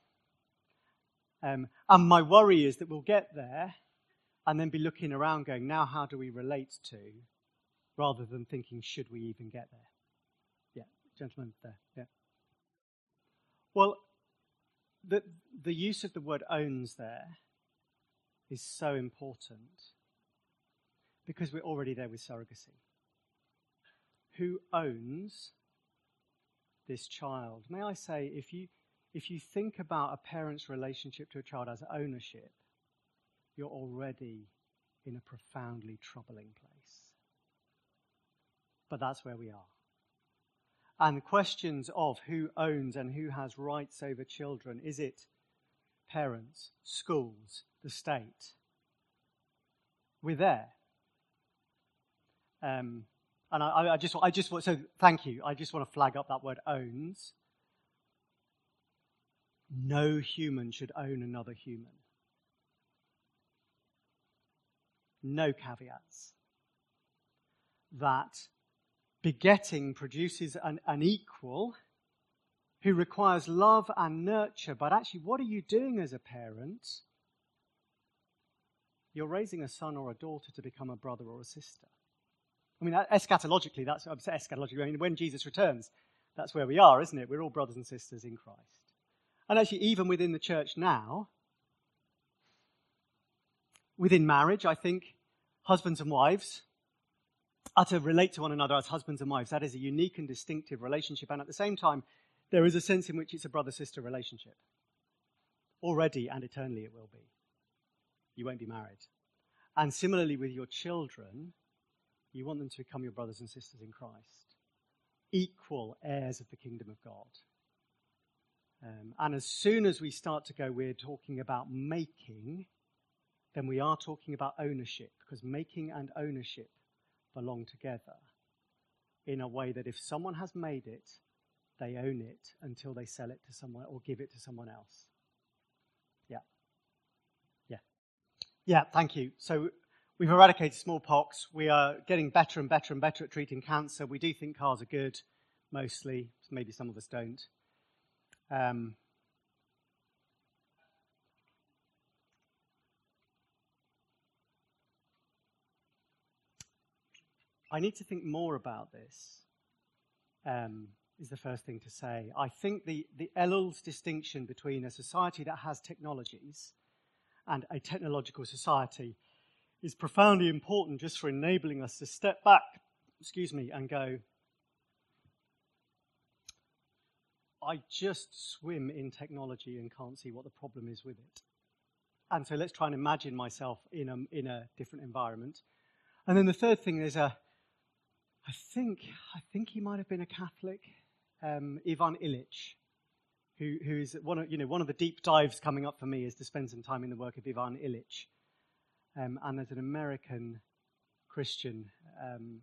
S1: Um, and my worry is that we'll get there and then be looking around going, now how do we relate to, rather than thinking, should we even get there? Yeah, gentleman there, yeah. Well, the, the use of the word owns there is so important because we're already there with surrogacy. Who owns this child? May I say, if you, if you think about a parent's relationship to a child as ownership, you're already in a profoundly troubling place. But that's where we are. And questions of who owns and who has rights over children, is it parents, schools, the state? We're there. Um, and I, I just, I just want, so thank you. I just want to flag up that word owns. No human should own another human. No caveats. That begetting produces an, an equal who requires love and nurture, but actually, what are you doing as a parent? You're raising a son or a daughter to become a brother or a sister. I mean, eschatologically, that's eschatologically. I mean, when Jesus returns, that's where we are, isn't it? We're all brothers and sisters in Christ. And actually, even within the church now, within marriage, I think husbands and wives are to relate to one another as husbands and wives. That is a unique and distinctive relationship. And at the same time, there is a sense in which it's a brother-sister relationship. Already and eternally it will be. You won't be married. And similarly with your children, you want them to become your brothers and sisters in Christ. Equal heirs of the kingdom of God. Um, and as soon as we start to go, we're talking about making, then we are talking about ownership, because making and ownership belong together in a way that if someone has made it, they own it until they sell it to someone or give it to someone else. Yeah. Yeah. Yeah, thank you. So we've eradicated smallpox. We are getting better and better and better at treating cancer. We do think cars are good, mostly. Maybe some of us don't. Um, I need to think more about this, um, is the first thing to say. I think the, the Ellul's distinction between a society that has technologies and a technological society is profoundly important just for enabling us to step back, excuse me, and go, I just swim in technology and can't see what the problem is with it. And so let's try and imagine myself in a, in a different environment. And then the third thing is, a, I think I think he might have been a Catholic, um, Ivan Illich, who who is one of you know one of the deep dives coming up for me is to spend some time in the work of Ivan Illich, um, and there's an American Christian, um,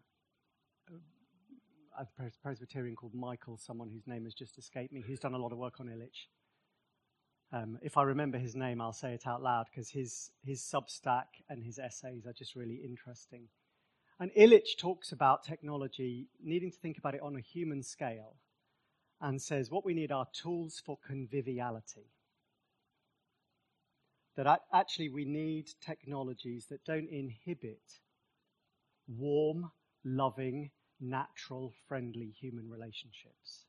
S1: a Presbyterian called Michael, someone whose name has just escaped me, who's done a lot of work on Illich. Um, if I remember his name, I'll say it out loud because his his Substack and his essays are just really interesting. And Illich talks about technology needing to think about it on a human scale and says what we need are tools for conviviality. That actually we need technologies that don't inhibit warm, loving, natural, friendly human relationships.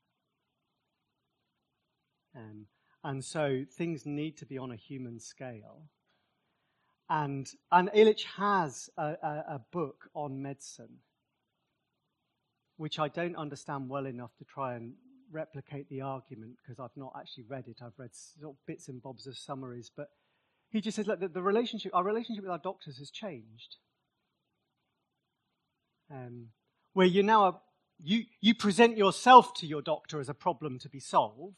S1: Um, and so things need to be on a human scale. And, and Illich has a, a, a book on medicine, which I don't understand well enough to try and replicate the argument, because I've not actually read it. I've read sort of bits and bobs of summaries. But he just says, look, the, the relationship, our relationship with our doctors has changed. Um, where you now, are, you, you present yourself to your doctor as a problem to be solved,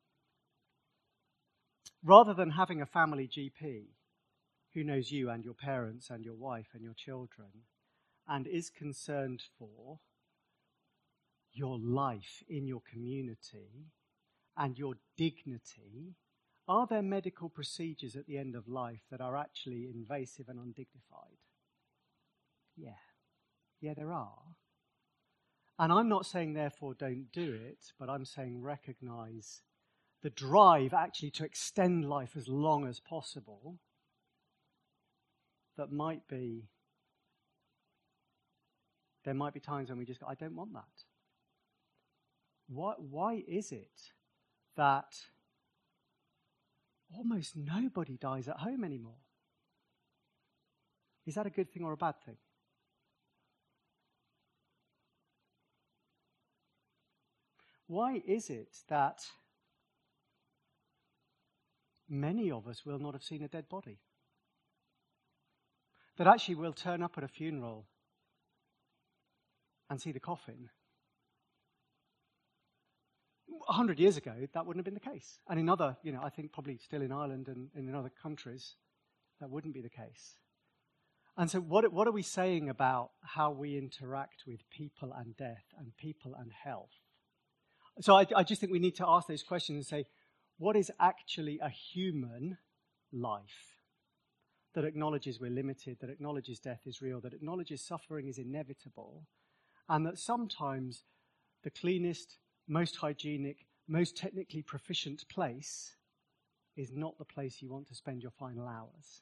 S1: rather than having a family G P who knows you and your parents and your wife and your children and is concerned for your life in your community and your dignity. Are there medical procedures at the end of life that are actually invasive and undignified? Yeah. Yeah, there are. And I'm not saying, therefore, don't do it, but I'm saying recognize the drive actually to extend life as long as possible that might be, there might be times when we just go, I don't want that. Why, why is it that almost nobody dies at home anymore? Is that a good thing or a bad thing? Why is it that many of us will not have seen a dead body? That actually we'll turn up at a funeral and see the coffin. A hundred years ago, that wouldn't have been the case. And in other, you know, I think probably still in Ireland and, and in other countries, that wouldn't be the case. And so what, what are we saying about how we interact with people and death and people and health? So I, I just think we need to ask those questions and say, what is actually a human life that acknowledges we're limited, that acknowledges death is real, that acknowledges suffering is inevitable, and that sometimes the cleanest, most hygienic, most technically proficient place is not the place you want to spend your final hours?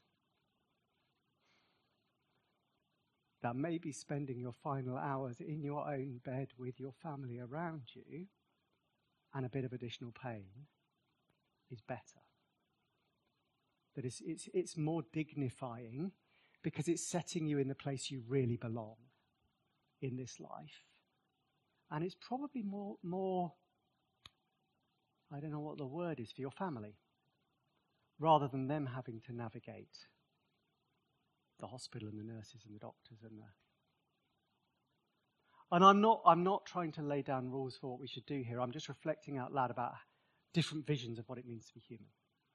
S1: That maybe spending your final hours in your own bed with your family around you and a bit of additional pain is better. That it's, it's, it's more dignifying because it's setting you in the place you really belong in this life. And it's probably more, more, I don't know what the word is for your family, rather than them having to navigate the hospital and the nurses and the doctors and the... And I'm not, I'm not trying to lay down rules for what we should do here. I'm just reflecting out loud about different visions of what it means to be human.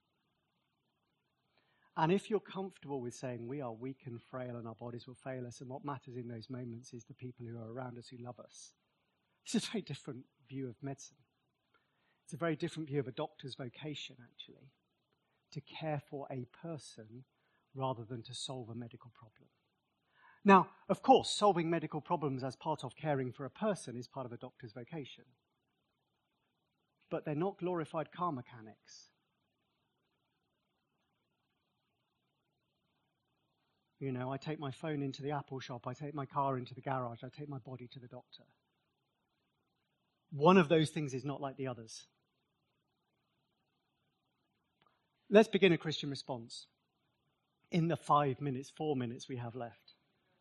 S1: And if you're comfortable with saying we are weak and frail and our bodies will fail us, and what matters in those moments is the people who are around us who love us, it's a very different view of medicine. It's a very different view of a doctor's vocation, actually, to care for a person rather than to solve a medical problem. Now, of course, solving medical problems as part of caring for a person is part of a doctor's vocation. But they're not glorified car mechanics. You know, I take my phone into the Apple shop, I take my car into the garage, I take my body to the doctor. One of those things is not like the others. Let's begin a Christian response in the five minutes, four minutes we have left.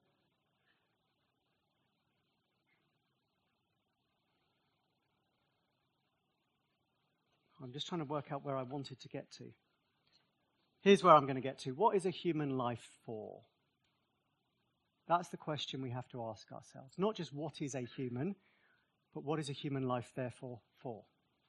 S1: I'm just trying to work out where I wanted to get to. Here's where I'm going to get to. What is a human life for? That's the question we have to ask ourselves. Not just what is a human, but what is a human life therefore for?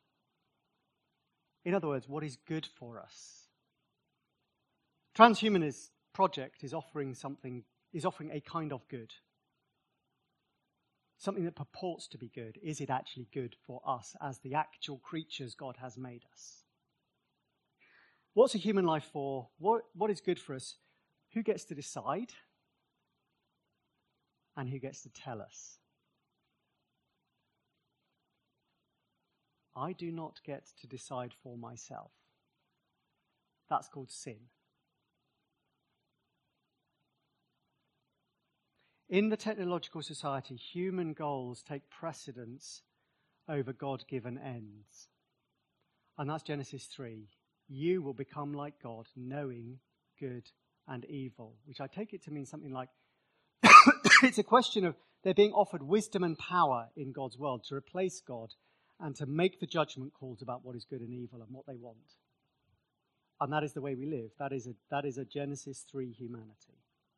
S1: In other words, what is good for us? Transhumanist project is offering something, is offering a kind of good. Something that purports to be good. Is it actually good for us as the actual creatures God has made us? What's a human life for? What, what is good for us? Who gets to decide? and who gets to tell us. I do not get to decide for myself. That's called sin. In the technological society, human goals take precedence over God-given ends. And that's Genesis three. You will become like God, knowing good and evil, which I take it to mean something like, it's a question of they're being offered wisdom and power in God's world to replace God and to make the judgment calls about what is good and evil and what they want. And that is the way we live. That is a, that is a Genesis three humanity.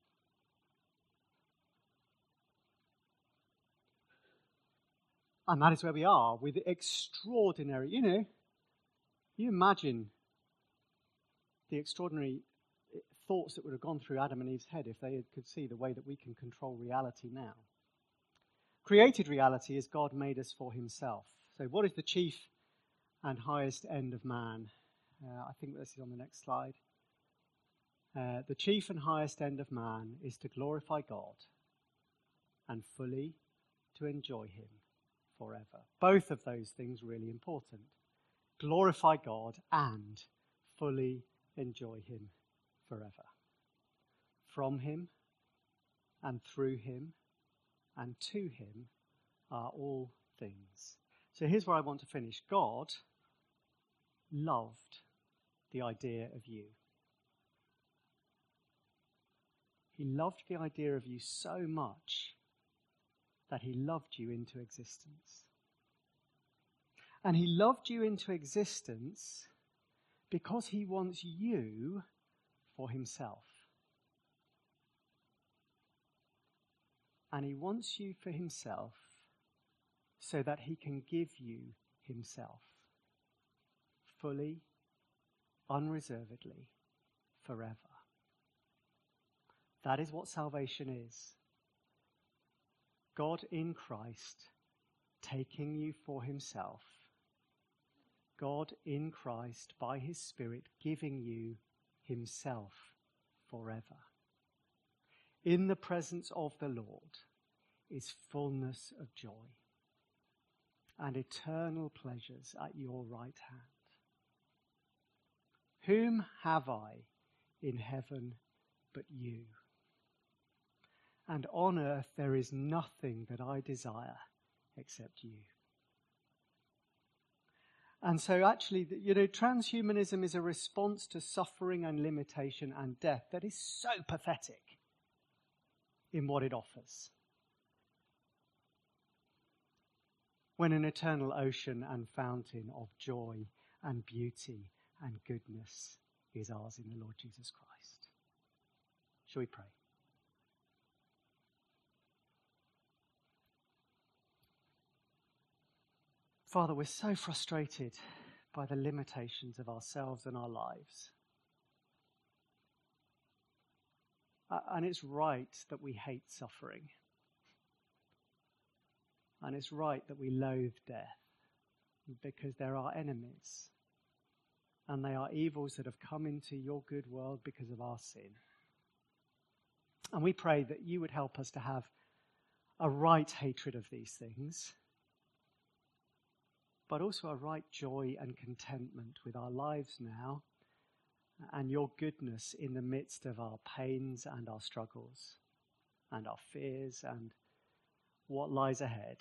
S1: And that is where we are with extraordinary, you know, you imagine the extraordinary thoughts that would have gone through Adam and Eve's head if they could see the way that we can control reality now. Created reality is God made us for himself. So what is the chief and highest end of man? Uh, I think this is on the next slide. Uh, the chief and highest end of man is to glorify God and fully to enjoy him forever. Both of those things really important. Glorify God and fully enjoy him forever. From him and through him and to him are all things. So here's where I want to finish. God loved the idea of you. He loved the idea of you so much that he loved you into existence. And he loved you into existence because he wants you for himself. And he wants you for himself so that he can give you himself fully, unreservedly, forever. That is what salvation is. God in Christ taking you for himself. God in Christ by his Spirit giving you himself forever. In the presence of the Lord is fullness of joy and eternal pleasures at your right hand. Whom have I in heaven but you? And on earth there is nothing that I desire except you. And so actually, you know, transhumanism is a response to suffering and limitation and death that is so pathetic in what it offers. When an eternal ocean and fountain of joy and beauty and goodness is ours in the Lord Jesus Christ. Shall we pray? Father, we're so frustrated by the limitations of ourselves and our lives. Uh, and it's right that we hate suffering. And it's right that we loathe death because they're our enemies. And they are evils that have come into your good world because of our sin. And we pray that you would help us to have a right hatred of these things, but also a right joy and contentment with our lives now and your goodness in the midst of our pains and our struggles and our fears and what lies ahead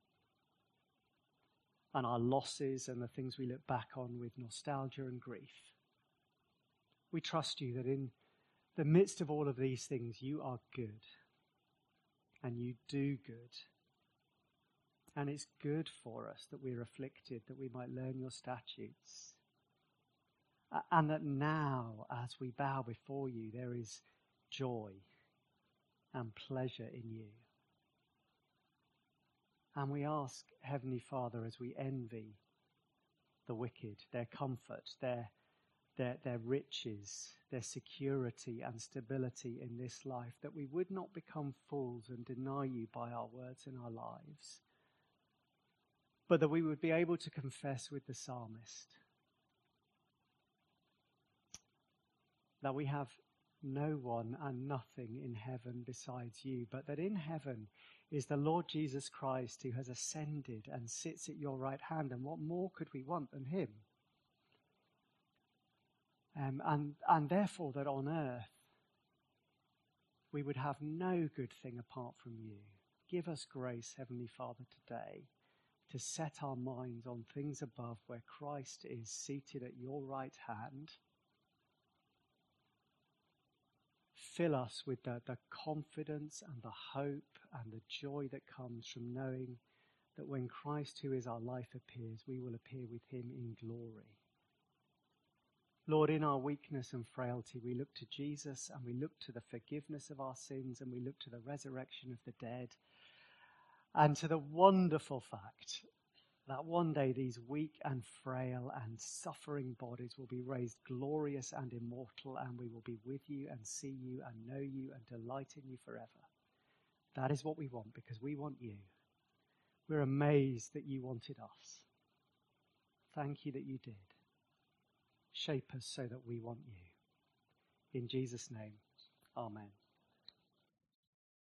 S1: and our losses and the things we look back on with nostalgia and grief. We trust you that in the midst of all of these things, you are good and you do good. And it's good for us that we're afflicted, that we might learn your statutes. And that now, as we bow before you, there is joy and pleasure in you. And we ask, Heavenly Father, as we envy the wicked, their comfort, their, their, their riches, their security and stability in this life, that we would not become fools and deny you by our words and our lives, but that we would be able to confess with the psalmist that we have no one and nothing in heaven besides you, but that in heaven is the Lord Jesus Christ, who has ascended and sits at your right hand. And what more could we want than him? Um, and, and therefore that on earth we would have no good thing apart from you. Give us grace, Heavenly Father, today to set our minds on things above, where Christ is seated at your right hand. Fill us with the, the confidence and the hope and the joy that comes from knowing that when Christ, who is our life, appears, we will appear with him in glory. Lord, in our weakness and frailty, we look to Jesus, and we look to the forgiveness of our sins, and we look to the resurrection of the dead, and to the wonderful fact that one day these weak and frail and suffering bodies will be raised glorious and immortal, and we will be with you and see you and know you and delight in you forever. That is what we want, because we want you. We're amazed that you wanted us. Thank you that you did. Shape us so that we want you. In Jesus' name, amen.